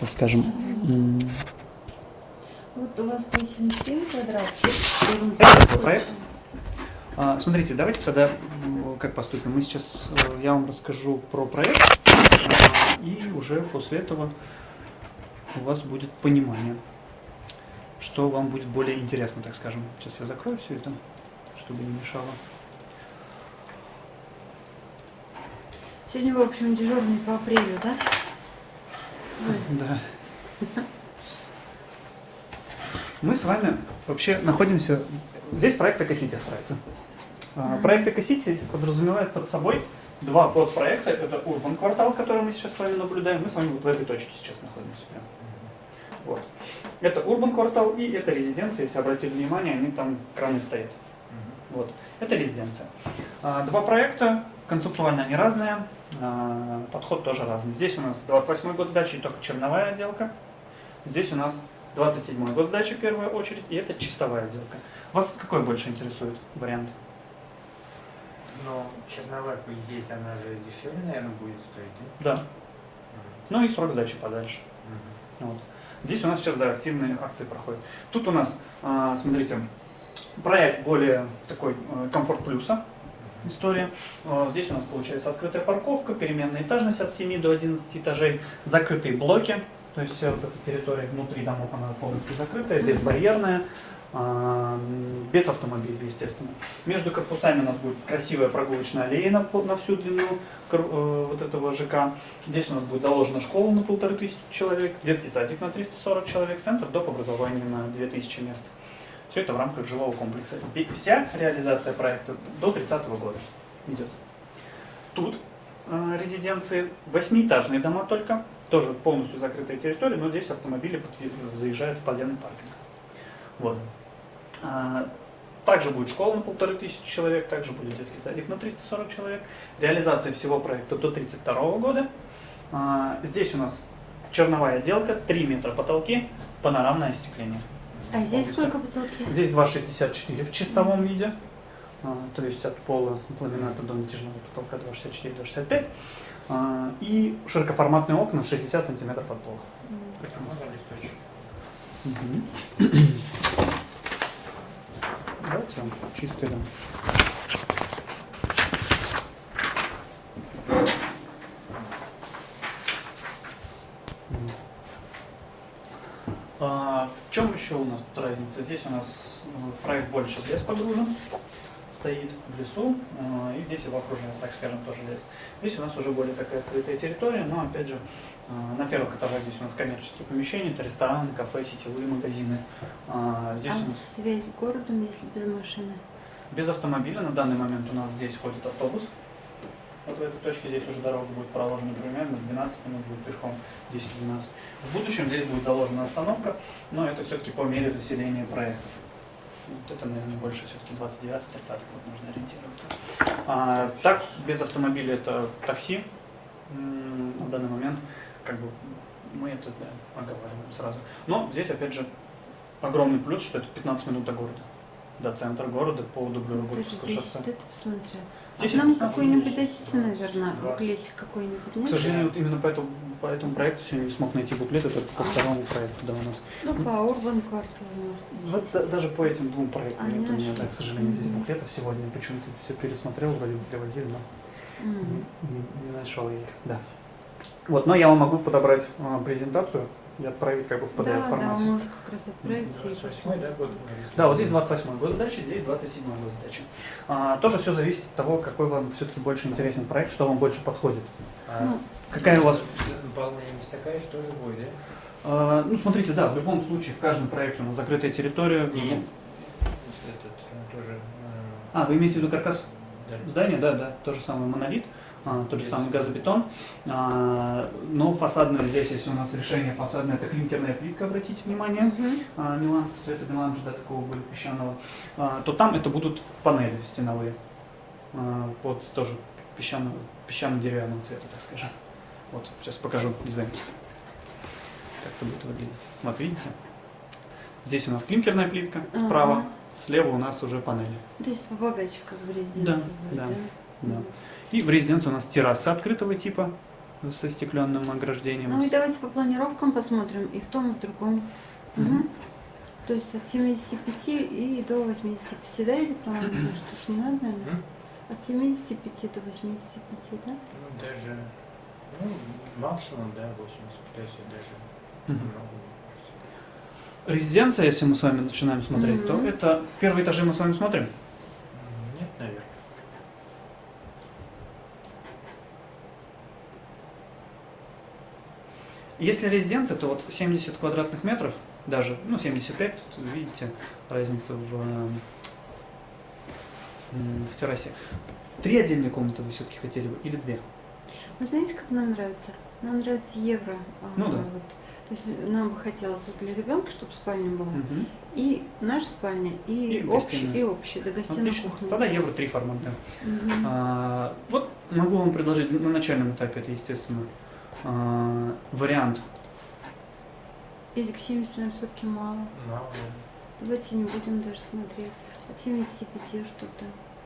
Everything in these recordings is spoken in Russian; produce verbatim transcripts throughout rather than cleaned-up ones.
так скажем. Вот у вас восемьдесят семь квадратов. Это проект. А, смотрите, давайте тогда как поступим. Мы сейчас, я вам расскажу про проект, и уже после этого у вас будет понимание, что вам будет более интересно, так скажем. Сейчас я закрою все это, чтобы не мешало. Сегодня, в общем, дежурный по апрелю, да? Вы. Да. Мы с вами вообще находимся... Здесь проект Экосити строится. Mm-hmm. Проект Экосити подразумевает под собой два подпроекта. Это Urban квартал, который мы сейчас с вами наблюдаем. Мы с вами вот в этой точке сейчас находимся. Прям. Вот. Это Urban квартал и это резиденция. Если обратили внимание, они там краны стоят. Mm-hmm. Вот. Это резиденция. Два проекта, концептуально они разные, подход тоже разный. Здесь у нас двадцать восьмой год сдачи, только черновая отделка. Здесь у нас двадцать седьмой год сдачи в первую очередь, и это чистовая отделка. Вас какой больше интересует вариант? Но черновая, по идее, она же дешевле, наверное, будет стоить, да? Да. Ну и срок сдачи подальше. Uh-huh. Вот. Здесь у нас сейчас, да, активные акции проходят. Тут у нас, смотрите, проект более такой комфорт плюса история. Здесь у нас получается открытая парковка, переменная этажность от семи до одиннадцати этажей, закрытые блоки. То есть вся вот эта территория внутри домов, она полностью закрытая, безбарьерная, без автомобилей, естественно. Между корпусами у нас будет красивая прогулочная аллея на, на всю длину вот этого ЖК. Здесь у нас будет заложена школа на полторы тысячи человек, детский садик на триста сорок человек, центр доп. Образования на две тысячи мест. Все это в рамках жилого комплекса. Вся реализация проекта до тридцатого года идет. Тут э, резиденции, восьмиэтажные дома только, тоже полностью закрытая территория, но здесь автомобили заезжают в подземный паркинг. Вот. А, также будет школа на полторы тысячи человек, также будет детский садик на триста сорок человек. Реализация всего проекта до тридцать второго года. А, здесь у нас черновая отделка, три метра потолки, панорамное остекление. А здесь сколько потолки? Здесь два шестьдесят четыре в чистовом виде, а, то есть от пола ламината до натяжного потолка два шестьдесят четыре до шестьдесят пять. А, и широкоформатные окна шестьдесят сантиметров от пола. Угу. Давайте вам чистый дом. А, в чем еще у нас тут разница? Здесь у нас проект больше в лес погружен, стоит в лесу, и здесь его окружает, так скажем, тоже лес. Здесь у нас уже более такая открытая территория, но опять же на первых этажах здесь у нас коммерческие помещения, это рестораны, кафе, сетевые магазины. Здесь а у нас... связь с городом, если без машины? Без автомобиля на данный момент у нас здесь ходит автобус. Вот в этой точке здесь уже дорога будет проложена примерно двенадцать минут, будет пешком десять-двенадцать. В будущем здесь будет заложена остановка, но это все-таки по мере заселения проектов. Вот это, наверное, больше все-таки двадцать девятый-тридцатый год нужно ориентироваться. А, так, без автомобиля это такси. На данный момент как бы мы это да, оговариваем сразу. Но здесь, опять же, огромный плюс, что это пятнадцать минут до города. До центра города по Дублево-Бургскому шоссе. десять это посмотрел. десять, нам какой-нибудь дадите, наверное, буклетик какой-нибудь, нет? К сожалению, вот именно по этому, по этому проекту сегодня не смог найти буклет, это по второму проекту, да, у нас. Ну, по Urban кварталу. Вот да, даже по этим двум проектам А, нет у меня, нашли. да, к сожалению, здесь буклетов сегодня. Почему-то все пересмотрел, вроде бы привозили, но Mm. не, не нашел я их. Да. Вот, но я вам могу подобрать а, презентацию и отправить как бы в пи ди эф Да, да, формате. можешь как раз отправить и двадцать восьмой, да, год? Да, вот здесь двадцать восьмой год сдачи, здесь двадцать седьмой год сдачи. А, тоже все зависит от того, какой вам все-таки больше интересен проект, что вам больше подходит. А, Ну, Какая у вас... наполняемость такая, что тоже будет, да? А, ну, смотрите, да, в любом случае, в каждом проекте у нас закрытая территория. Нет. Этот, ну, тоже... А, вы имеете в виду каркас Да. здания? Да, да, то же самое монолит. А, тот же самый газобетон, а, но фасадное здесь, если у нас решение фасадное, это клинкерная плитка, обратите внимание, Мгм. а, нюанс цвета меланжа, да, такого более песчаного, а, то там это будут панели стеновые, а, под тоже песчаного, песчано-деревянного цвета, так скажем. Вот, сейчас покажу дизайн, как это будет выглядеть. Вот видите, здесь у нас клинкерная плитка справа, Ага. слева у нас уже панели. То есть побогаче, как в резиденции Да, будет, да, да? да. И в резиденции у нас терраса открытого типа, со стекленным ограждением. Ну и давайте по планировкам посмотрим, и в том, и в другом. Мгм. Угу. То есть от семидесяти пяти и до восьмидесяти пяти, да, эти права? Что ж, не надо, наверное? М? От семидесяти пяти до восьмидесяти пяти, да? Ну, даже, ну, максимум, да, восемьдесят пять, даже Мгм. много, мне кажется. Резиденция, если мы с вами начинаем смотреть, то Мгм. это первые этажи мы с вами смотрим. М, Нет, наверное. Если резиденция, то вот семьдесят квадратных метров, даже, ну, семьдесят пять, тут видите разницу в, м, в террасе. Три отдельные комнаты вы все-таки хотели бы или две? Вы знаете, как нам нравится? Нам нравится евро. а, Ну да. Вот. То есть нам бы хотелось и для ребенка, чтобы спальня была, Мгм. и наша спальня, и, И общая, гостиная. и общая, до гостиной Отлично. кухни. Тогда евро три формат, да. Мгм. А, вот могу вам предложить на начальном этапе, это естественно, а, вариант. Эдик, семьдесят, наверное, все-таки мало. Мало, да. Давайте не будем даже смотреть. От семидесяти пяти что-то.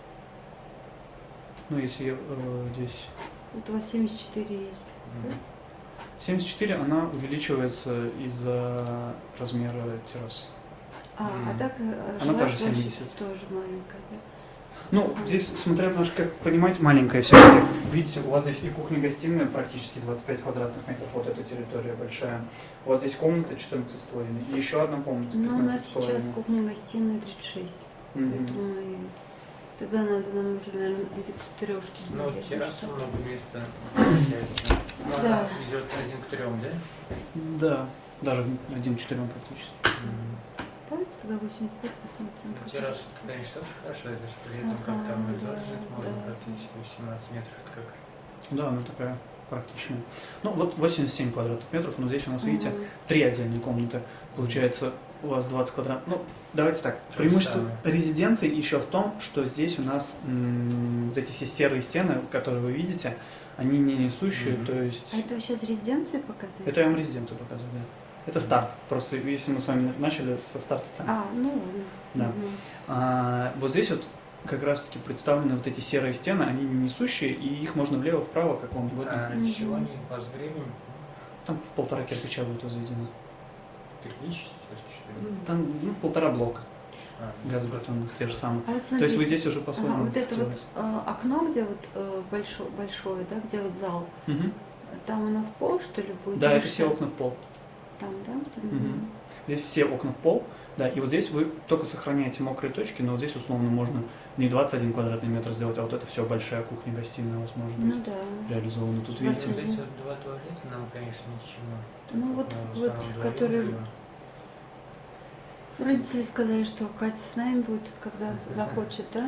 Ну, если э, здесь Вот у вас семьдесят четыре есть. Мгм. семьдесят четыре, она увеличивается из-за размера террасы. А, а Мгм. так э, Она жилая тоже площадь семьдесят. тоже маленькая, да? Ну, Мгм. здесь, смотря на, как понимать, маленькая все-таки. Видите, у вас здесь и кухня-гостиная практически двадцать пять квадратных метров, вот эта территория большая. У вас здесь комната четырнадцать с половиной, и еще одна комната Ну, у нас пятнадцать с сейчас половиной. кухня-гостиная тридцать шесть. Поэтому и тогда надо нам уже, наверное, эти трешки Ну, смотреть. терраса что- много места получается. Ну, Да. она идет один к трем, да? Да, даже один к четырем практически. Мгм. Давайте тогда восемьдесят пять посмотрим. Ну, как терраса, конечно, тоже хорошо, это же при этом Ага, как там да, жить можно да. практически восемнадцать метров, это как. Да, она такая практичная. Ну, вот восемьдесят семь квадратных метров, но здесь у нас, Мгм. видите, три отдельные комнаты. Получается, у вас двадцать квадратных. Ну, давайте так. То же Преимущество самое. резиденции еще в том, что здесь у нас м, вот эти все серые стены, которые вы видите, они не несущие, Мгм. то есть... А это вы сейчас резиденции показали? Это я вам резиденцию показываю, да. Это старт. Просто если мы с вами начали со старта цен. А, ну ладно. Да. Мгм. А, вот здесь вот как раз-таки представлены вот эти серые стены, они не несущие, и их можно влево-вправо, как вам угодно. А Мгм. чего они по времени? Там в полтора кирпича будет возведено. Кирпич? что ли? Там ну, полтора блока А, газобетонных, те же самые. А вот То смотрите, есть вы здесь уже ага, по-своему вот это вот делаете. э, окно, где вот э, большое, большое, да, где вот зал, Мгм. там оно в пол, что ли, будет? Да, Или это все что? окна в пол. Там, да? Мгм. Здесь все окна в пол, да, и вот здесь вы только сохраняете мокрые точки, но вот здесь условно можно не двадцать один квадратный метр сделать, а вот это все большая кухня-гостиная у вас может быть Ну да. реализована. Тут Вот видите, Смотрите. эти вот два туалета нам, конечно, ни к чему. Ну Так вот, как мы в вот, старом дворе которые- живем. Родители сказали, что Катя с нами будет, когда Мгм. захочет, да? Мгм.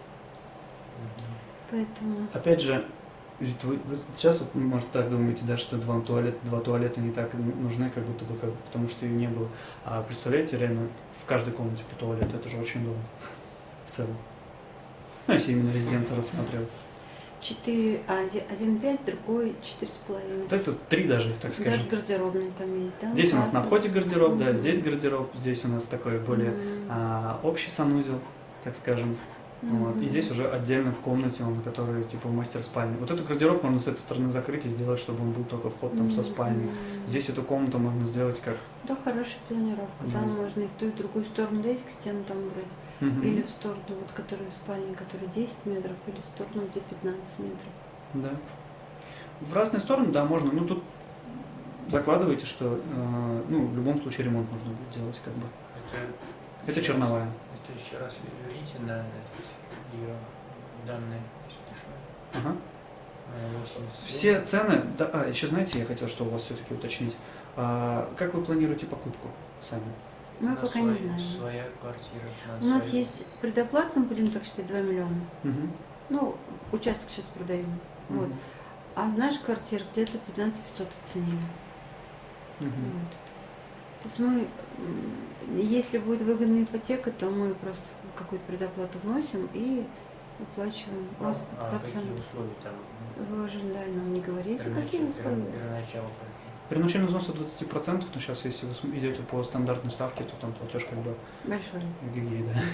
Поэтому... опять же, ведь вы, вы сейчас, вот, может, так думаете, да, что два туалета, два туалета не так нужны, как будто бы, как, потому что ее не было. А представляете, реально, в каждой комнате по туалету, это же очень долго в целом. Ну, если именно резиденцию рассматривать. Четыре, а, оди- один пять, другой четыре с половиной. Вот это три даже, так Даже скажем. гардеробный там есть, да? Здесь у нас на Классно. входе гардероб, да, Мгм. здесь гардероб, здесь у нас такой более Мгм. а, общий санузел, так скажем. Вот. И Мгм. здесь уже отдельно в комнате, он, который типа мастер спальни. Вот эту гардероб можно с этой стороны закрыть и сделать, чтобы он был только вход там со спальни. Мгм. Здесь эту комнату можно сделать как... Да, хорошая планировка. Да, Там есть. можно и в ту, и в другую сторону, да, этих стен там убрать. Мгм. Или в сторону, вот, которая в спальне, которая десять метров, или в сторону, где пятнадцать метров. Да. В разные стороны, да, можно. Ну, тут закладывайте, что э, ну, в любом случае ремонт нужно будет делать, как бы. Это, Это еще черновая. раз- Это еще раз верните на этот, ее данные. если что. Ага. Э, восемьдесят семь. Все цены, да, а, еще знаете, я хотел, что у вас все-таки уточнить. А, как вы планируете покупку сами? Мы На пока свой- не знаем. Своя квартира. на У нас своей. есть предоплатно, будем так считать, два миллиона. Мгм. Ну, участок сейчас продаем. Вот. Мгм. А наша квартира где-то пятнадцать пятьсот оценили. Мгм. Вот. То есть мы, м, если будет выгодная ипотека, то мы просто какую-то предоплату вносим и выплачиваем. У вас А процент. какие условия там? Вы же, да, нам не говорите, какие Первоначально, условия. первоначало. Первоначальный взнос от двадцати процентов, но сейчас, если вы см- идете по стандартной ставке, то там платеж как бы Большой. гигей, да.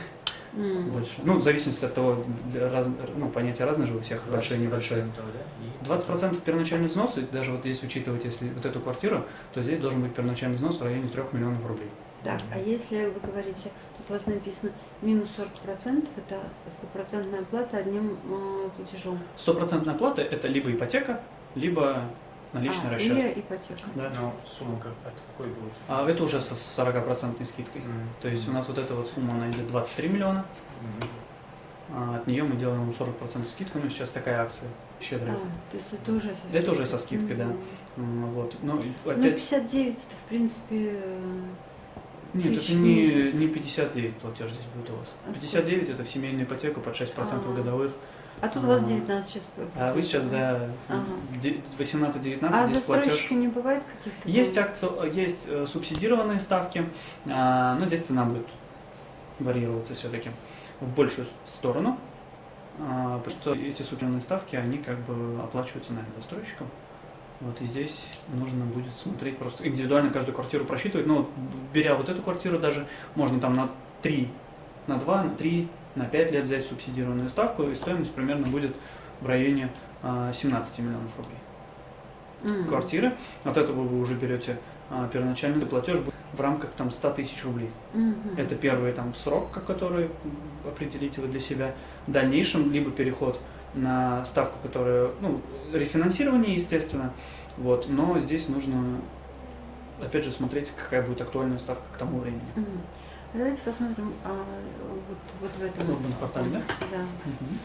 М. больше. Ну, в зависимости от того, для раз, ну, понятия разные же у всех, большие и небольшие. двадцать процентов, да? И двадцать процентов первоначальный взнос, и даже вот если учитывать если вот эту квартиру, то здесь должен быть первоначальный взнос в районе трёх миллионов рублей. Так, а если вы говорите, тут у вас написано минус сорок процентов, это стопроцентная оплата одним э, платежом. Стопроцентная оплата – это либо ипотека, либо наличный а, расчет. Или ипотека. Да. Но сумма как, от какой будет? А это уже со сорокапроцентной скидкой. Мгм. То есть у нас вот эта вот сумма, она идет двадцать три миллиона, Мгм. а от нее мы делаем сорок процентов скидку, но сейчас такая акция щедрая. А, то есть это уже со скидкой. Это уже со скидкой, да. Мгм. М, Вот. Но и Ну, опять, пятьдесят девять это, в принципе, э, нет, тысяч это в не, месяц. не пятьдесят девять платеж здесь будет у вас. А пятьдесят девять это в семейную ипотеку под шесть процентов А. годовых. а тут у вас А. девятнадцать сейчас. А вы сейчас, да, Ага. восемнадцать-девятнадцать А здесь платеж. застройщика не бывает каких-то? Есть, там? акци- есть э, субсидированные ставки, а, но здесь цена будет варьироваться все-таки в большую сторону, а, потому что эти субсидированные ставки, они как бы оплачиваются нами, застройщиком. Вот, и здесь нужно будет смотреть просто индивидуально каждую квартиру просчитывать. Но вот, беря вот эту квартиру даже, можно там на три, на два, на три, на пять лет взять субсидированную ставку, и стоимость примерно будет в районе а, семнадцати миллионов рублей. М. Квартиры. От этого вы уже берете а, первоначальный платеж будет в рамках там ста тысяч рублей. Мгм. Это первый там срок, который определите вы для себя. В дальнейшем либо переход на ставку, которая, ну, рефинансирование, естественно, вот, но здесь нужно, опять же, смотреть, какая будет актуальная ставка к тому времени. Мгм. А давайте посмотрим а, вот, вот в этом В Urban квартале, да? комплексе, да. Мгм.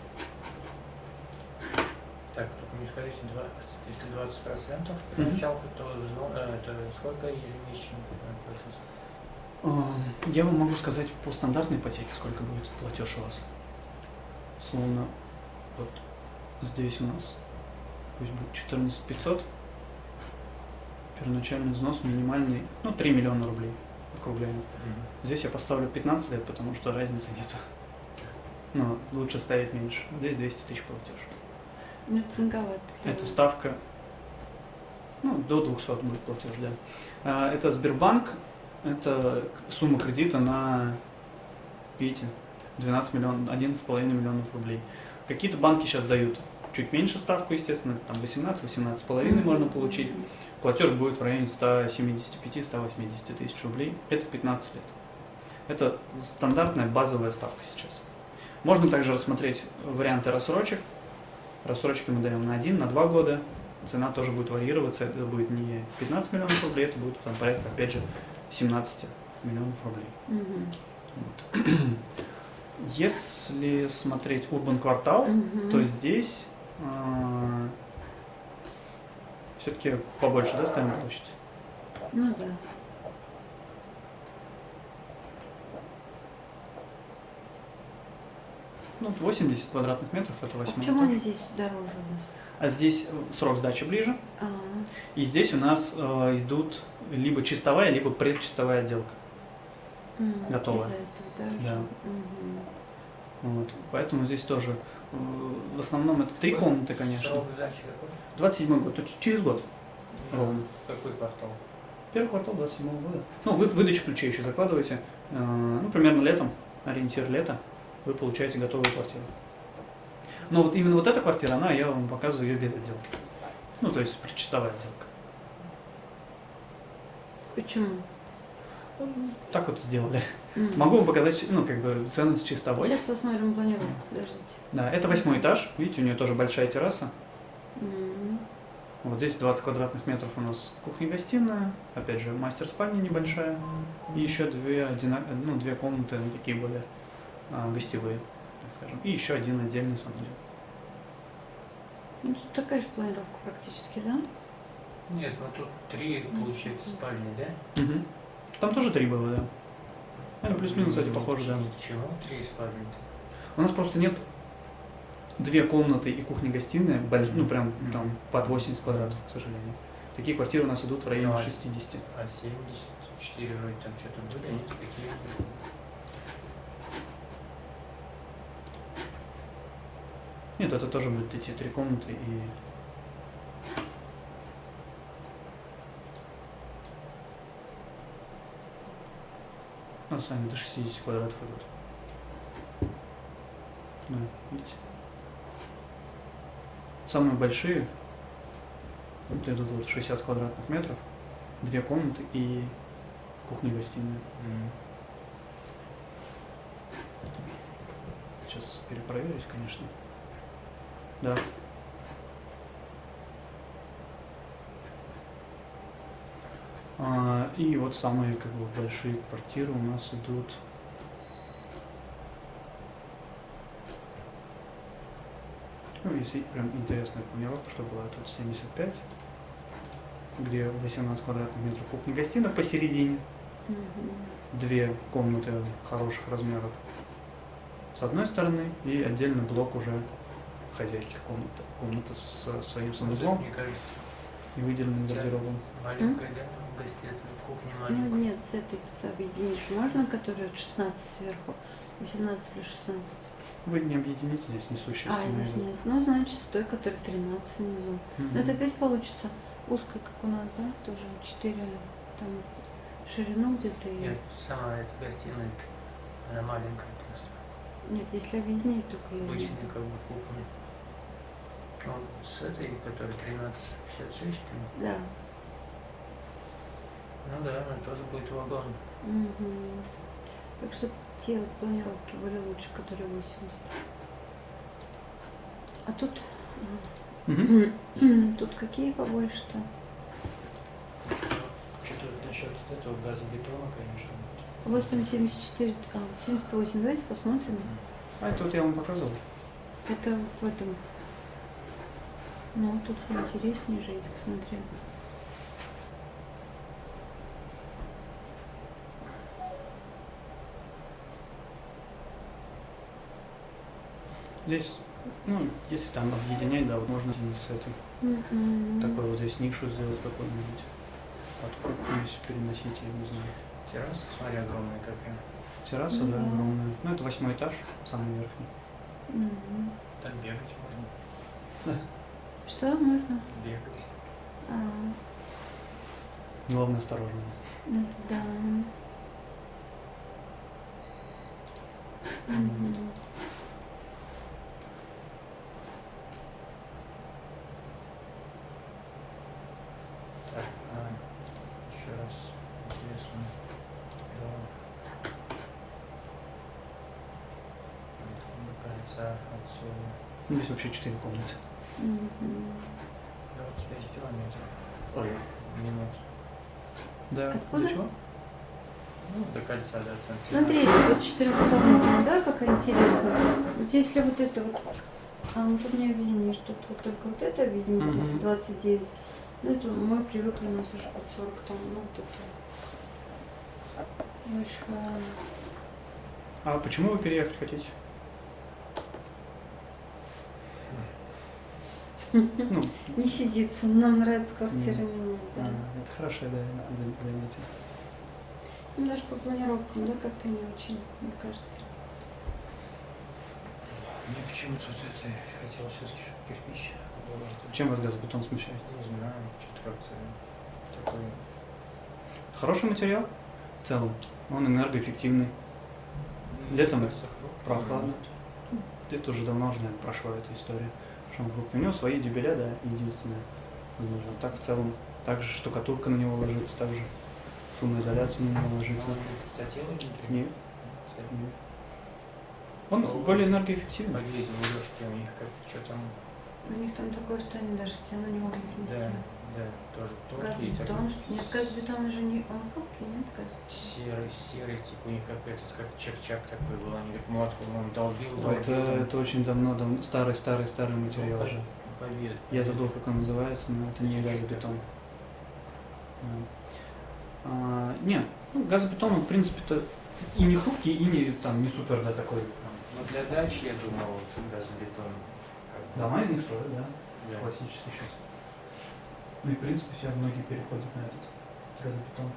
Так, только мне скажите, два- если двадцать процентов Мгм. началка, то взно- э, это сколько ежемесячно платится? А, Я вам могу сказать по стандартной ипотеке, сколько будет платеж у вас. Словно вот здесь у нас пусть будет четырнадцать тысяч пятьсот, первоначальный взнос минимальный, ну, три миллиона рублей, округляем. Здесь я поставлю пятнадцать лет, потому что разницы нету. Но лучше ставить меньше. Здесь двести тысяч платеж. Ну, это многовато. Это ставка, ну, до двухсот будет платеж, да. А, Это Сбербанк, это к- сумма кредита на, видите, двенадцать миллионов, одиннадцать с половиной миллионов рублей. Какие-то банки сейчас дают чуть меньше ставку, естественно, там восемнадцать-восемнадцать с половиной можно получить. Платеж будет в районе ста семидесяти пяти — ста восьмидесяти тысяч рублей. Это пятнадцать лет. Это стандартная базовая ставка сейчас. Можно также рассмотреть варианты рассрочек. Рассрочки мы даем на один, на два года. Цена тоже будет варьироваться. Это будет не пятнадцать миллионов рублей, это будет там порядка, опять же, семнадцать миллионов рублей. Мгм. Вот. Если смотреть Urban квартал, Мгм. то здесь все-таки побольше, да, ставим площадь? Ну да. Ну, вот восемьдесят квадратных метров, это А восьмой почему этаж. они здесь дороже у нас? А здесь э, срок сдачи ближе, А, и здесь у нас э, идут либо чистовая, либо предчистовая отделка. м, Готовая. из-за этого дороже. Да. Мгм. Вот. Поэтому здесь тоже э, в основном это три комнаты, конечно. Срок сдачи какой? двадцать седьмой год, то есть через год ровно. Какой квартал? Первый квартал двадцать седьмого года. Ну, вы выдачу ключей еще закладываете. э, Ну, примерно летом, ориентир лета, вы получаете готовую квартиру. Но вот именно вот эта квартира, она, я вам показываю ее без отделки. Ну, то есть предчистовая отделка. Почему? Так вот сделали. М. Могу вам показать, ну, как бы, ценность чистовой. Сейчас посмотрим планировку. Подождите. Да, это восьмой этаж. Видите, у нее тоже большая терраса. М. Вот здесь двадцать квадратных метров у нас кухня-гостиная. Опять же, мастер-спальня небольшая. И еще две, одина... ну, две комнаты, ну, такие более а, гостевые, так скажем. И еще один отдельный санузел. Ну, тут такая же планировка практически, да? Нет, ну тут три, получается, спальни, да? Угу. Там тоже три было, да. Они плюс-минус, кстати, похожи, да. Нет, чего? Три спальни. У нас просто нет две комнаты и кухня-гостиная, боль- ну прям там под восемьдесят квадратов, к сожалению. Такие квартиры у нас идут в районе Ну, а шестидесяти. А семьдесят четыре вроде там что-то были, они такие. Нет, это тоже будут эти три комнаты и... Ну, сами до шестидесяти квадратов идут. Да, видите? Самые большие, вот идут вот шестьдесят квадратных метров, две комнаты и кухня-гостиная. Мгм. Сейчас перепроверюсь, конечно. Да. А, и вот самые как бы большие квартиры у нас идут. Ну, если прям интересная планировка, что была тут семьдесят пять, где восемнадцать квадратных метров кухня-гостиная посередине, Мгм. две комнаты хороших размеров с одной стороны и отдельный блок уже хозяйки комната, комната с своим санузлом Мне кажется, и выделенным гардеробом. маленькая, да, в гостиной, кухня Ну маленькая. нет, с этой объединишь можно, которая шестнадцать сверху, восемнадцать плюс шестнадцать. Вы не объедините здесь несущие А, стены. здесь нет. Ну, значит, с той, которая тринадцать внизу. Мгм. Но это опять получится узкая, как у нас, да? Тоже четыре там ширину где-то. И... Нет, сама эта гостиная, она маленькая просто. Нет, если объединить, только ее нет. Обычная как бы кухня. Ну, с этой, которая тринадцать пятьдесят шесть, что ли? Да. Ну да, она тоже будет вагон. Мгм. Так что те вот планировки были лучше, которые восемьдесят. А тут, Мгм. тут какие побольше-то? Что-то насчет этого газобетона, конечно. восемь семьдесят четыре, а, семьдесят восемь. Давайте посмотрим. А это вот я вам показывал. Это в этом. Ну, тут интереснее же, если смотреть. Здесь, ну, если там объединять, да, вот можно с этой, Мгм. такой вот здесь нишу сделать какой-нибудь. Под кухню здесь переносить, я не знаю. Терраса, смотри, огромная какая. Терраса, Ну да, да. огромная. Ну, это восьмой этаж, самый верхний. Мгм. Там бегать можно. Что можно? Бегать. А, Главное, осторожно. это да. Мгм. Так, а, еще раз. Интересно. Да. Мне кажется, отсюда Ну, здесь вообще четыре комнаты. Мгм. двадцать пять километров. Ой, минут. Да. Откуда? Для чего? Ну, до кольца, да, центр. Смотрите, вот четырехкомнатная, да, какая интересная. Вот если вот это вот, а ну тут не объединишь, тут вот только вот это объединить, Мгм. если двадцать девять. Ну это мы привыкли, у нас уже под сорок там, ну вот это большая. А почему вы переехать хотите? Ну, Не сидится, нам нравится квартира менять, да. а, это хорошо, да, я заметил. Ну даже по планировкам, да, как-то не очень, мне кажется. Мне почему-то вот это хотел все-таки кирпич. Чем вас газобетон смущает? Не знаю, что-то как-то такой. Хороший материал в целом. Он энергоэффективный, Летом Кажется, хруст. прохладно. Это уже давно уже, наверное, прошла эта история. Что он крупный. У него свои дюбеля, да, единственное. Возможно. Так в целом, также штукатурка на него ложится, также шумоизоляция на него ложится. Хотел внутри? Нет, Кстати, нет. Он Ну, более энергоэффективный. Поглядел у Лёшки, у них как, что там, У них там такое, что они даже стену не могли снести. да, да, тоже тонкий, Газбетон, такой что- нет, газбетон же не, он хрупкий, нет, газбетон. серый, серый, типа у них как этот, как чак-чак такой был, они так мотку, он долбил, Да, долбил, это, там, это очень давно, давно старый, старый, старый материал уже. побед. Я забыл, как он называется, но это не Чуть-чуть газобетон. Да. А, нет, ну, газобетон, он, в принципе-то, и не хрупкий, и не, там, не супер, да, такой. Ну для дачи, я думал, вот газобетон. как бы, Дома из них строят, да, да. классический сейчас. Ну и, в принципе, все многие переходят на этот газобетон.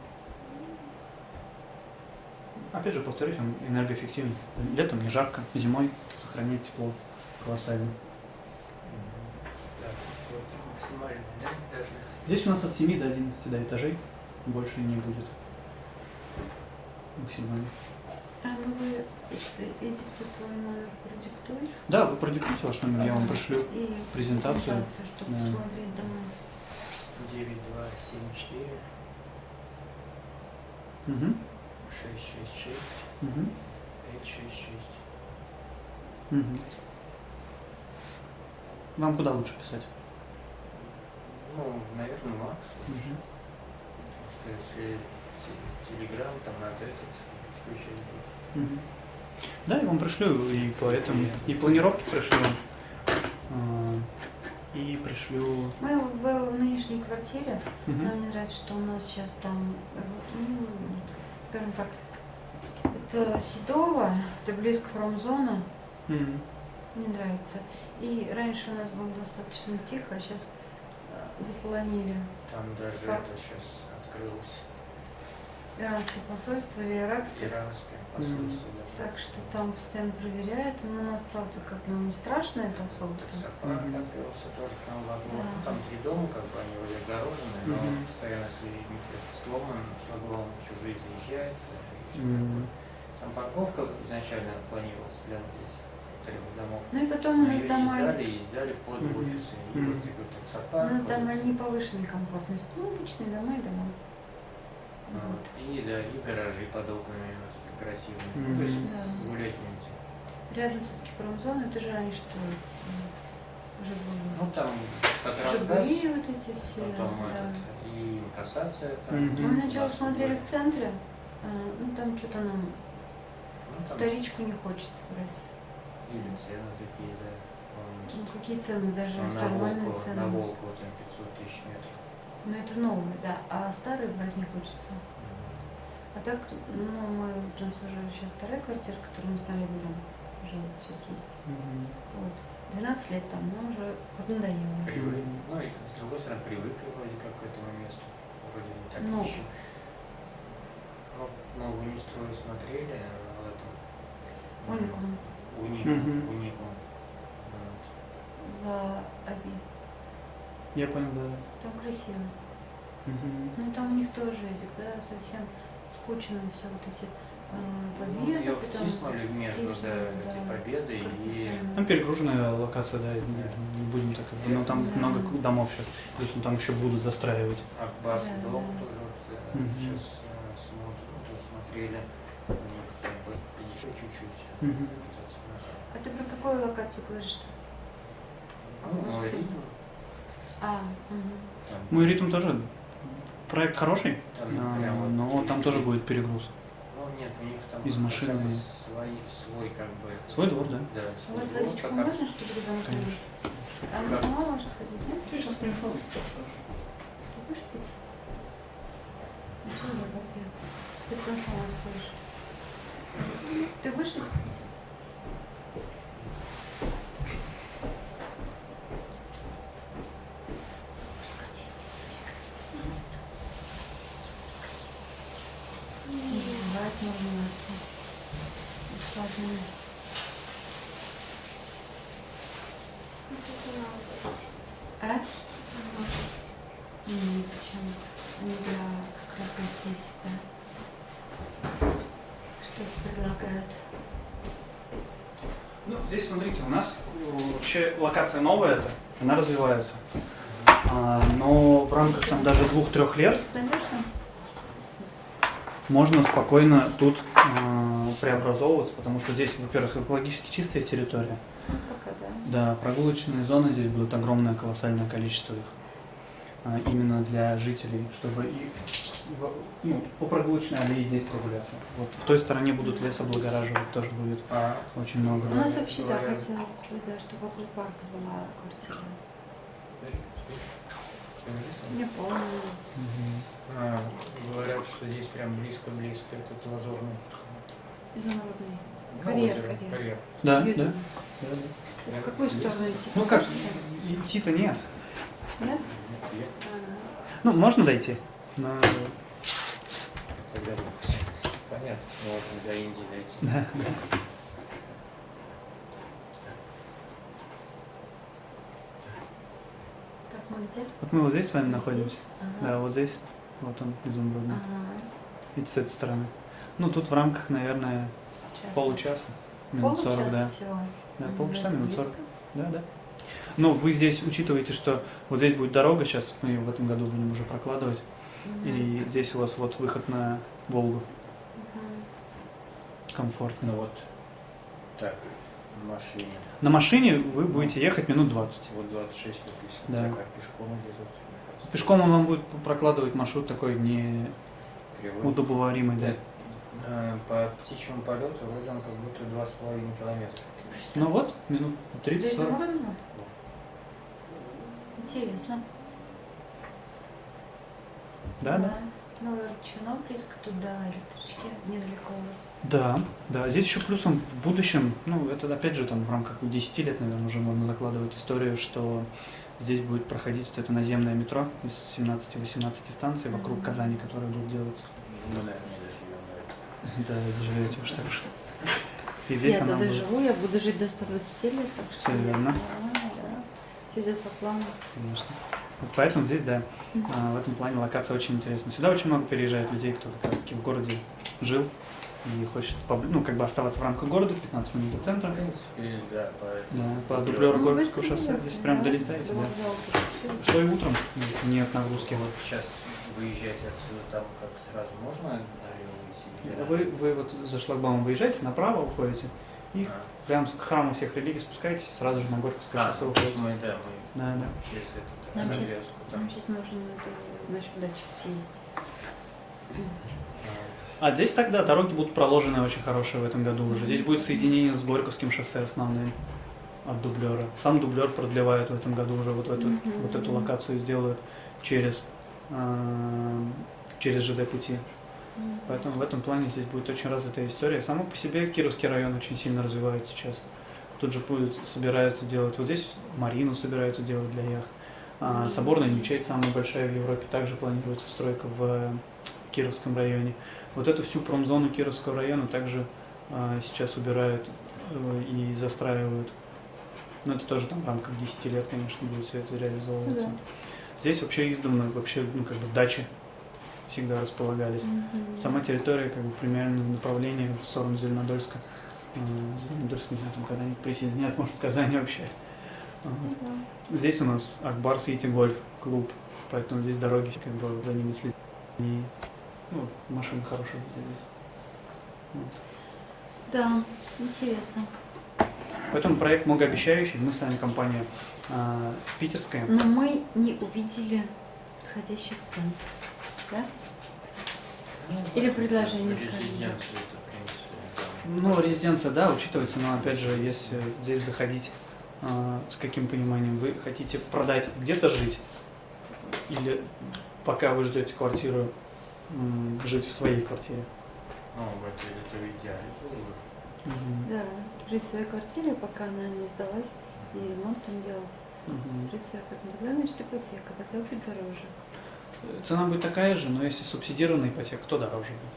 Опять же, повторюсь, он энергоэффективен. Летом не жарко, зимой сохраняет тепло колоссально. Мгм. Так, вот максимально, да, даже. Здесь у нас от семи до одиннадцати да, этажей, больше не будет. Максимально. А ну вы э- эдиты свой номер продиктуй Да, вы продиктуйте ваш номер, я вам пришлю. и презентацию. презентацию, чтобы Да. посмотреть дома. девять два семь четыре Угу. шесть шесть шесть Угу. пять шесть шесть. Угу. Вам куда лучше писать? Ну, наверное, Макс. Угу. Потому что если те- Телеграм, там надо этот включать будет. Мгм. Да, я вам пришлю и по этому, и планировки пришлю, а, и пришлю. Мы в, в нынешней квартире, Мгм. нам не нравится, что у нас сейчас там, э, ну, скажем так, это Седово, это близко промзона, Мгм. не нравится. И раньше у нас было достаточно тихо, а сейчас заполонили Там даже Как? это сейчас открылось иранское посольство и иракское. иранское посольство даже. Так что там постоянно проверяют. Но у нас, правда, как нам не страшно это особо. Таксопарк Мгм. открылся тоже к нам в окно. Да. Ну, там три дома, как бы они вроде огорожены, но Мгм. постоянно, если микрофон сломан, шлагбаум чужие заезжают. и всё Мгм. такое. Там парковка изначально планировалась для этих трех домов. Ну и потом у Но нас ее дома, не из- сдали, и сдали под Мгм. офисы. И Мгм. вот и вот у таксопарк. нас вот дома эти. не повышенной комфортности. Ну, обычные дома и дома. Вот. Вот. И да, и гаражи под окнами вот такие красивые. Мгм. Ну, то есть Да. гулять нельзя. Рядом все-таки промзона, это же раньше что уже было. Ну там под Росгаз, Жигули вот эти все. потом да. этот, и кассация там. Мгм. Мы сначала Нас смотрели будет. в центре, а, ну там что-то нам Ну, там вторичку не хочется брать. или цены такие, да. Ну Вон, какие цены, даже ну, на нормальные Волку, цены. на Волку там пятьсот тысяч метров. Ну это новые, да, а старые брать не хочется. А так, ну мы, у нас уже сейчас вторая квартира, которую мы сняли берем, уже вот сейчас есть. Мгм. Вот. двенадцать лет там, но уже поднадоело. Привык. Ну и с другой стороны привыкли вроде как к этому месту. Вроде не так Ну. еще. Ну, новую строй смотрели э, в этом. Уникум Уникум. Мгм. Уникум. Вот. за Аби. Я понял, да. Там красиво. Мгм. Ну там у них тоже этих, да, совсем скучно все вот эти э, Ну, победы, ее потом втиснули между да, втиснули, этой да, победы и корпусами. Там перегруженная локация, да, и не, не будем так, но там Да. много домов сейчас, то есть ну, там еще будут застраивать. Акбарс Да, дом да. тоже вот, э, Мгм. сейчас э, смотрим, ну, тоже смотрели. У них как бы еще чуть-чуть. Мгм. этот, А ты про какую локацию говоришь-то? Ну, новый ритм. А, угу. Там, Мой ритм тоже проект хороший, там а, прям вот но и- там тоже будет перегруз. Ну нет, у них там Из хотя машины. бы свой, свой как бы. это- Свой двор, да? Да, У свой вас двор, водичку как раз. можно, чтобы ребенок Конечно. пил? А она Как? сама может сходить, да? Ты сейчас принесу. Ты будешь пить? А что я попью? Ты потом сама сходишь. Ты будешь пить? Бывает мармеладки. Бесплатные. А? Нет, зачем? Они для как раз гостей всегда. Что-то предлагают. Ну, здесь, смотрите, у нас э, вообще локация новая это, она развивается. А, но в рамках там даже двух-трех лет Есть найдется? можно спокойно тут э, преобразовываться, потому что здесь, во-первых, экологически чистая территория. Ну, пока да. Да, прогулочные зоны здесь будут огромное, колоссальное количество их. А, именно для жителей, чтобы и в- ну, по прогулочной аллее здесь прогуляться. Вот в той стороне будут лесооблагораживать, тоже будет А, очень много. У нас вообще, да, говорят. хотелось бы, да, чтобы около парка была квартира. Не помню. Мгм. А, говорят, что здесь прям близко-близко этот лазурный. Изумрудный. Ну, Карьер, озеро, карьер. карьер. Да, Видно. да, да, да. В какую сторону идти? Ну как, Покажете? идти-то нет. Нет? Карьер. А, Ну, можно дойти. Но... Когда- Понятно, можно до Индии дойти. Да. Так, мы где? Вот мы вот здесь с вами находимся. Ага. Да, вот здесь. Вот он, изумрудный. Ага. И с этой стороны. Ну, тут в рамках, наверное, Получаса. Получаса, минут Получаса сорок, да. всего. Да, М, полчаса, это минут близко. сорок. Да, да. Но вы здесь учитываете, что вот здесь будет дорога, сейчас мы ее в этом году будем уже прокладывать, Мгм. и здесь у вас вот выход на Волгу, Мгм. комфортно. Ну вот, так, в машине. На машине вы будете ехать минут двадцать. Вот двадцать шесть написано. Да. Так, а пешком где-то? Пешком он вам будет прокладывать маршрут такой не Кривой. удобоваримый, да. Э, По птичьему полету вроде он как будто два с половиной километра. Ну вот, минут До тридцать-сорок. Изумрудного? Интересно. Да, да. Ну, Рычино близко туда, электрички недалеко у вас. Да, да. Здесь еще плюсом в будущем, ну это опять же там в рамках десяти лет, наверное, уже можно закладывать историю, что здесь будет проходить вот это наземное метро из семнадцати-восемнадцати станций вокруг Мгм. Казани, которые будут делаться. Мы, наверное, не доживем до этого. Да, доживете уж так уж. И здесь Я она тогда будет. живу, я буду жить до ста двадцати лет, так что... Всё верно. Да, да. Все идет по плану. Конечно. Вот поэтому здесь, да, а, в этом плане локация очень интересна. Сюда очень много переезжает людей, кто как раз таки в городе жил и хочет, побли- ну, как бы оставаться в рамках города, пятнадцать минут до центра. В принципе, да, по, Да, по дублёру. дублеру Ну, Горького быстро шоссе доехали, здесь прям да. долетаете, До да. вокзала Что и утром, если нет нагрузки. Вот сейчас выезжать отсюда, там как сразу можно налево выйти? или- Вы, вы вот за шлагбаумом выезжаете, направо уходите, и А. прям к храму всех религий спускаетесь, сразу же на Горьковское А, шоссе ну, уходите. мы, да, мы Да, да. через это Нам на сейчас, развязку там. нам сейчас нужно это, нашу дачу съездить. А здесь тогда дороги будут проложены очень хорошие в этом году уже. Здесь будет соединение с Горьковским шоссе основным от дублера. Сам дублер продлевает в этом году уже вот эту, Мгм. вот эту локацию сделают через, э, через ЖД пути. Мгм. Поэтому в этом плане здесь будет очень развитая история. Само по себе Кировский район очень сильно развивается сейчас. Тут же будет, собираются делать, вот здесь Марину собираются делать для яхт. А, Мгм. соборная мечеть, самая большая в Европе, также планируется стройка в Кировском районе. Вот эту всю промзону Кировского района также а, сейчас убирают э, и застраивают. Но это тоже там в рамках десяти лет, конечно, будет все это реализовываться. Да. Здесь вообще издавна вообще, ну, как бы дачи всегда располагались. Мгм. Сама территория как бы примерно в направлении в сторону Зеленодольска. Э, Зеленодольск, не знаю, там когда-нибудь присоединят, может, Казань вообще. Вот. Ну да. Здесь у нас Акбар Сити Гольф клуб, поэтому здесь дороги как бы за ними следят. И ну, машины хорошие здесь. Вот. Да, интересно. Поэтому проект многообещающий. Мы с вами компания э, питерская. Но мы не увидели подходящих цен. Да? Или предложение, скажем так. Резиденция, это, в принципе, там. Ну, резиденция, да, учитывается, но опять же, если здесь заходить э, с каким пониманием, вы хотите продать, где-то жить, или пока вы ждете квартиру, м, жить в своей квартире. Ну, это, это в идеале было бы. Мгм. Да, жить в своей квартире, пока она не сдалась, и ремонт там делать. Мгм. Жить в своей квартире. Тогда, значит, ипотека, тогда будет дороже. Цена будет такая же, но если субсидированная ипотека, то дороже будет.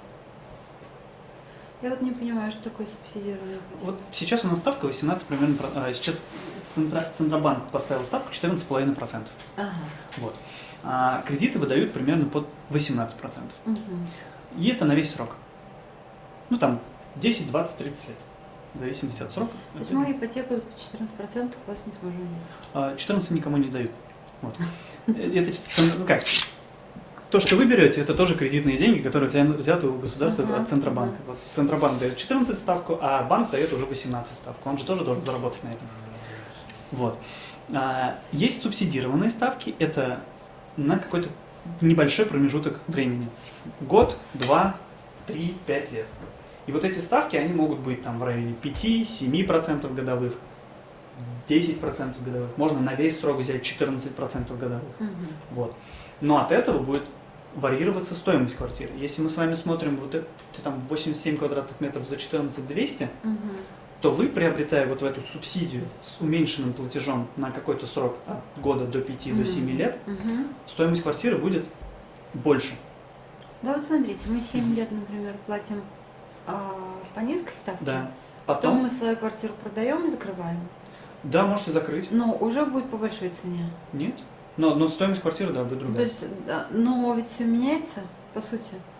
Я вот не понимаю, что такое субсидированная ипотека. Вот сейчас у нас ставка восемнадцать примерно, про- а, сейчас Центра- Центробанк поставил ставку четырнадцать целых пять десятых процента. Ага. Вот. А кредиты выдают примерно под восемнадцать процентов. Мгм. И это на весь срок. Ну там десять, двадцать, тридцать лет. В зависимости от срока. То есть мы ипотеку по четырнадцать процентов у вас не сможем взять. А, четырнадцать никому не дают. Вот. Это ну, как? То, что вы берете, это тоже кредитные деньги, которые взя- взяты у государства Ага, от Центробанка. ага. Вот Центробанк дает четырнадцать ставку, а банк дает уже восемнадцать ставку. Он же тоже должен заработать на этом. Вот. А, есть субсидированные ставки, это на какой-то небольшой промежуток времени. Год, два, три, пять лет. И вот эти ставки, они могут быть там в районе пяти-семи процентов годовых, десять процентов годовых. Можно на весь срок взять четырнадцать процентов годовых. Мгм. Вот. Но от этого будет варьироваться стоимость квартиры. Если мы с вами смотрим вот это, там восемьдесят семь квадратных метров за четырнадцать тысяч двести, Мгм. то вы, приобретая вот в эту субсидию с уменьшенным платежом на какой-то срок от года до пяти, до семи лет, Мгм. стоимость квартиры будет больше. Да вот смотрите, мы семь лет, например, платим а, по низкой ставке, Да. потом Потом, мы свою квартиру продаем и закрываем, да, можете закрыть. но уже будет по большой цене. Нет. Но, но стоимость квартиры, да, будет То другая. есть, да, но ведь все меняется, по сути.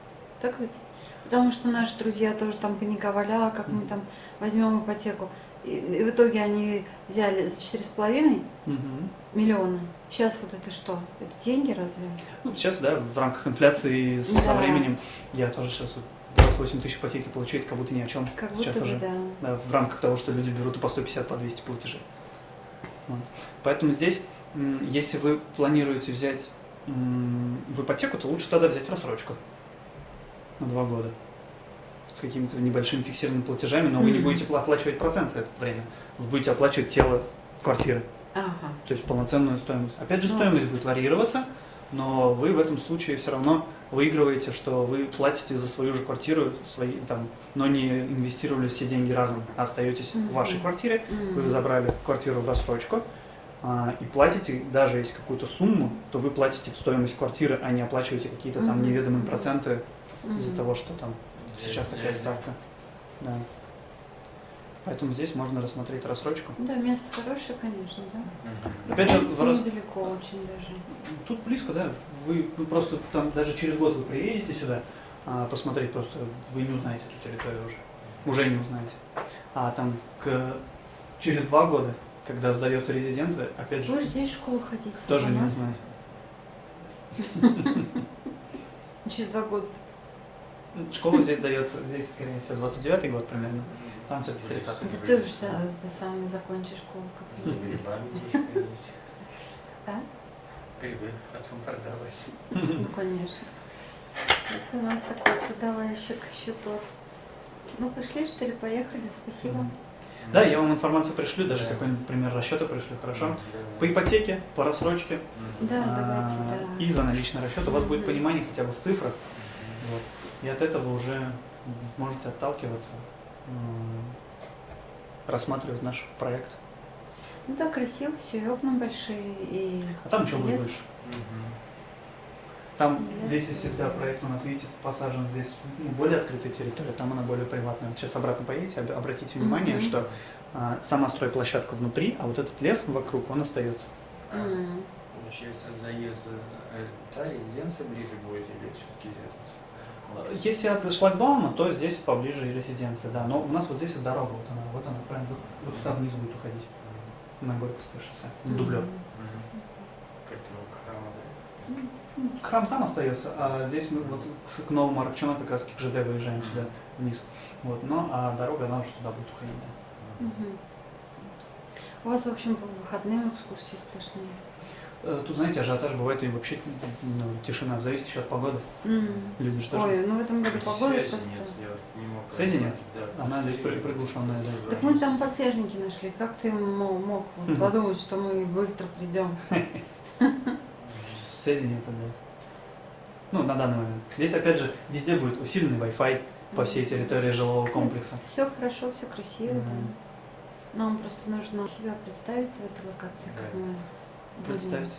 Так ведь? Потому что наши друзья тоже там паниковали, а как мы там возьмем ипотеку. И, и в итоге они взяли за четыре с половиной Мгм. миллиона. Сейчас вот это что? Это деньги разве? Ну, сейчас, да, в рамках инфляции со Да. временем я тоже сейчас вот двадцать восемь тысяч ипотеки получу, это как будто ни о чем. Как сейчас будто бы, уже. да. Да, в рамках того, что люди берут и по сто пятьдесят, по двести платежей. Вот. Поэтому здесь, м, если вы планируете взять м, в ипотеку, то лучше тогда взять рассрочку на два года с какими-то небольшими фиксированными платежами, но вы не Мгм. будете пла- оплачивать проценты это время. Вы будете оплачивать тело квартиры, Ага. то есть полноценную стоимость. Опять же, Ну. стоимость будет варьироваться, но вы в этом случае все равно выигрываете, что вы платите за свою же квартиру, свои, там, но не инвестировали все деньги разом, а остаетесь Мгм. в вашей квартире, М. вы забрали квартиру в рассрочку а, и платите, даже если какую-то сумму, то вы платите в стоимость квартиры, а не оплачиваете какие-то там Мгм. неведомые проценты Мгм. из-за того, что там сейчас такая Для- ставка. Да. Поэтому здесь можно рассмотреть рассрочку. Да, место хорошее, конечно, да. Мгм. Опять же, И в раз- недалеко очень даже. Тут близко, да. Вы, вы просто там даже через год вы приедете сюда а, посмотреть, просто вы не узнаете эту территорию уже. Уже не узнаете. А там к, через два года, когда сдается резиденция, опять же, Будешь здесь в школу ходить? тоже не Ага. узнаете. Через два года. Школа здесь дается, здесь, скорее всего, двадцать девятый год примерно. Там все-таки тридцатый. Да ты уж са- ты сам не закончишь школу, как И грибами здесь ходить. А? Грибы потом продавать. Ну, конечно. Вот у нас такой продавальщик еще тот. Ну, пошли, что ли, поехали. Спасибо. Да, я вам информацию пришлю, даже Да. какой-нибудь пример расчета пришлю, хорошо? Да. По ипотеке, по рассрочке Да, а, давайте, да. и за наличный расчет у вас будет Мгм. понимание хотя бы в цифрах. Вот. И от этого уже можете отталкиваться, м, рассматривать наш проект. Ну да, красиво все, и окна большие, и А там еще будет лес. больше. Мгм. Там, Лес, здесь всегда проект у нас, видите, посажен здесь ну, более открытая территория, там она более приватная. Вот сейчас обратно поедете, об- обратите внимание, Мгм. что а, сама стройплощадка внутри, а вот этот лес вокруг, он остается. М. Получается, заезд, э, та резиденция ближе будет или все-таки этот? Если от шлагбаума, то здесь поближе и резиденция, да. Но у нас вот здесь вот дорога, вот она, вот она прям вот, вот сюда вниз будет уходить, на Горьковское шоссе, в дублер. Мгм. К этому храму, да? Ну, Храм там остается, а здесь мы вот к, к новому Аракчону как раз к ЖД выезжаем сюда вниз. Вот, но а дорога она уже туда будет уходить, да. Мгм. У вас, в общем, по выходным экскурсии сплошные. Э, Тут, знаете, ажиотаж бывает и вообще ну, тишина, зависит еще от погоды. М. Люди же тоже. Ой, ну в этом году погода Связи просто. нет, я вот не мог Связи нет? разобрать, да. Она здесь при- приглушенная, да. Так мы там подснежники нашли. Как ты мо- мог вот Мгм. подумать, что мы быстро придем? Связи нет, да. Ну, на данный момент. Здесь, опять же, везде будет усиленный Wi-Fi по всей территории жилого комплекса. Все хорошо, все красиво. Мгм. Да. Нам просто нужно себя представить в этой локации, как Да. мы будем. Представьте.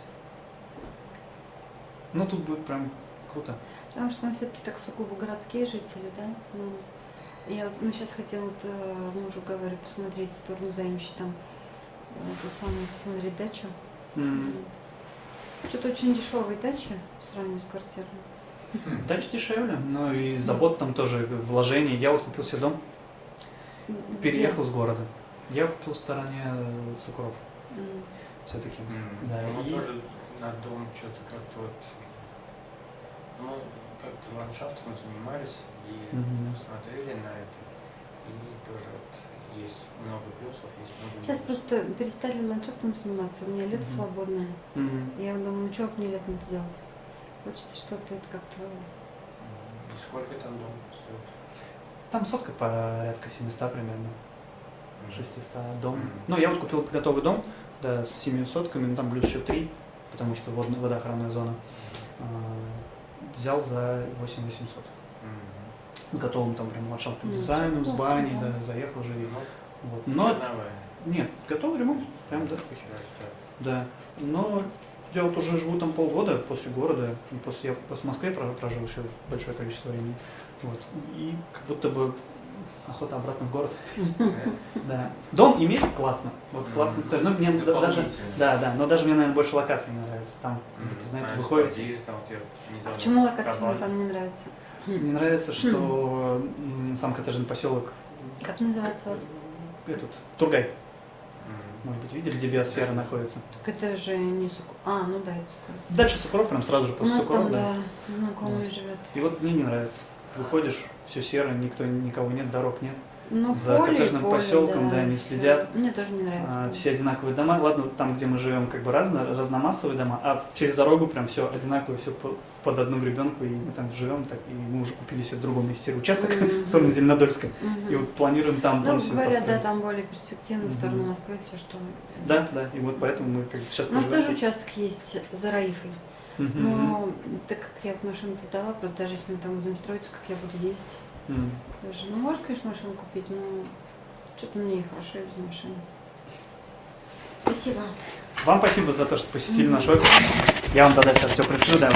Ну, тут будет прям круто. Потому что мы все-таки так сугубо городские жители, да? Ну, я вот, мы сейчас хотим, вот, э, мужу говорю, посмотреть в сторону Займища, там, э, это самое, посмотреть дачу. М, Что-то очень дешевые дачи в сравнении с квартирой. Дача дешевле, ну и забот там тоже, вложений. Я вот купил себе дом, переехал с города. Я купил в стороне э, Сокуров М. все-таки. М. Да, Ну, мы и- тоже на дом что-то как-то вот, ну, как-то ландшафтом занимались и Мгм. посмотрели на это. И тоже вот есть много плюсов, есть много Сейчас минусов. просто перестали ландшафтом заниматься, у меня лето Мгм. свободное. Мгм. Я думаю, ну что мне летом это делать? Хочется что-то это как-то... Мгм. И сколько там дом стоит? Там сотка порядка семисот примерно, Мгм. шестисот дом. Мгм. Ну, я вот купил готовый дом, да, с семью сотками, ну там плюс еще три, потому что водная, водоохранная зона. А, взял за восемь тысяч восемьсот. Мгм. С готовым там прям ландшафтным Ну, дизайном, с неплохо, баней, да. да, заехал же. и- Ну, Вот. Но черновая. нет, готовый ремонт, прям да. Даже так. Да. Но я вот уже живу там полгода после города, и после я после Москвы про- прожил еще большое количество времени. Вот. И как будто бы охота обратно в город. Да. Дом иметь классно. Вот классная история. Но мне да- даже. Дополнительно. Да, да, но даже мне, наверное, больше локации не нравится. Там, как будто, знаете, А, выходите. поближе там вот я недавно Почему локация мне пробовал. там не нравится? Не нравится, что м, сам коттеджный поселок, Как называется у вас? этот, Тургай, Мгм. может быть, видели, где биосфера находится? Так это же не Сукуров. А, ну да, это Сукуров. Дальше Сукуров, прям сразу же У после нас Сукурова, там, да. да, знакомый живет. И вот мне не нравится. Выходишь, все серо, никто, никого нет, дорог нет. Ну, За поле, коттеджным поле, поселком, да, не всё. следят. Мне тоже не нравится. А, все одинаковые дома. Ладно, вот там, где мы живем, как бы разно, разномассовые дома, а через дорогу прям все одинаковое, все под одну гребенку, и мы там живем, так, и мы уже купили себе в другом месте участок Мгм. в сторону Зеленодольска. Мгм. И вот планируем там Ну, дом себе говорят, да, построить. там более перспективно в сторону Мгм. Москвы, все, что... Да, да, и вот поэтому мы как бы сейчас У нас проживаем. тоже участок есть за Раифой. Мгм. Но так как я машину продала, просто даже если мы там будем строиться, как я буду ездить, М. тоже, ну, может, конечно, машину купить, но что-то мне хорошо и без машины. Спасибо. Вам спасибо за то, что посетили Мгм. наш офис. Я вам тогда сейчас все пришлю, да.